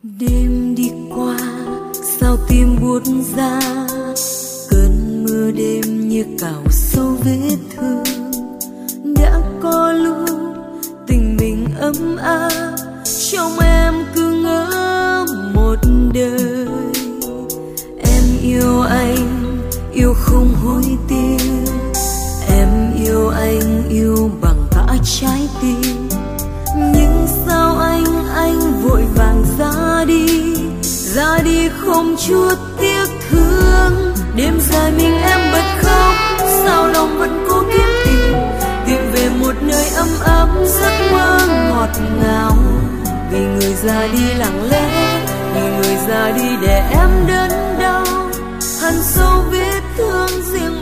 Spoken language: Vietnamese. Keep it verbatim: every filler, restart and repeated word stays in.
Đêm đi qua sao tim buốt ra, cơn mưa đêm như cào sâu vết thương. Đã có lúc tình mình ấm áp, trong em cứ ngỡ một đời. Em yêu anh, yêu không hối tiếc. Em yêu anh, yêu bằng cả trái tim. Nhưng sao anh, anh vội vàng ra đi, ra đi không chút tiếc thương. Đêm dài mình em bật khóc, sao lòng vẫn cố kiếm tìm, tìm về một nơi ấm áp giấc mơ ngọt ngào. Vì người ra đi lặng lẽ, vì người ra đi để em đớn đau, hằn sâu vết thương riêng